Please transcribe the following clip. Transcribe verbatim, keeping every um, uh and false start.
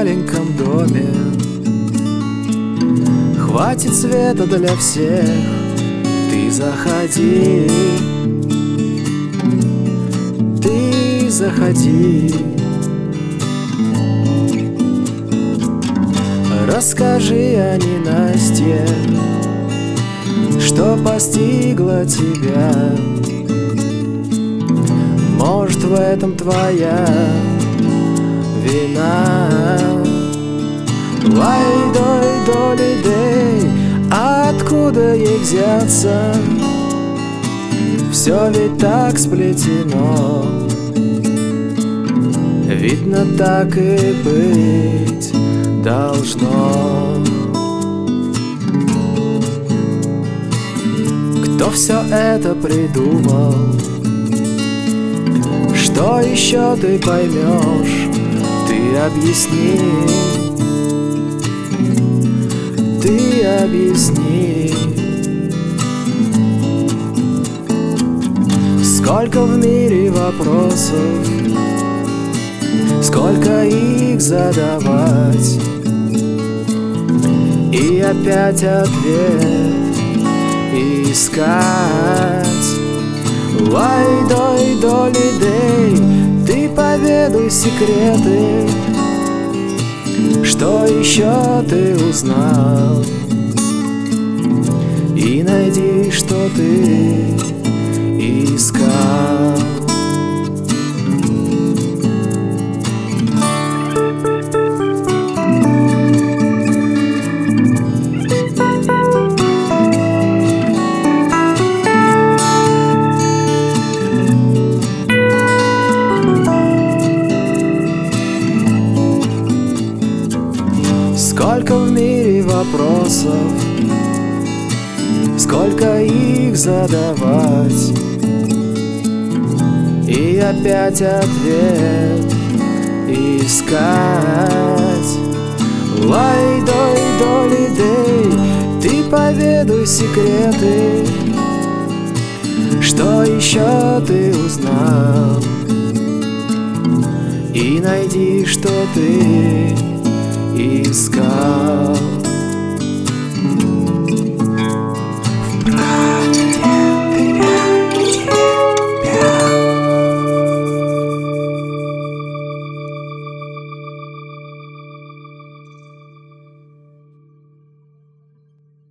маленьком доме. Хватит света для всех, ты заходи, ты заходи. Расскажи о ненастье, что постигло тебя. Может, в этом твоя вина. Why дой доли дей, откуда ей взяться? Все ведь так сплетено, видно, так и быть должно. Кто все это придумал? Что еще ты поймешь? Ты объясни, ты объясни. Сколько в мире вопросов, сколько их задавать, и опять ответ искать. Why дой доли дей, ты поведай секреты, что еще ты узнал, и найди, что ты искал. Сколько в мире вопросов, сколько их задавать, и опять ответ искать. Why дой доли дей, ты поведай секреты, что еще ты узнал, и найди, что ты искал.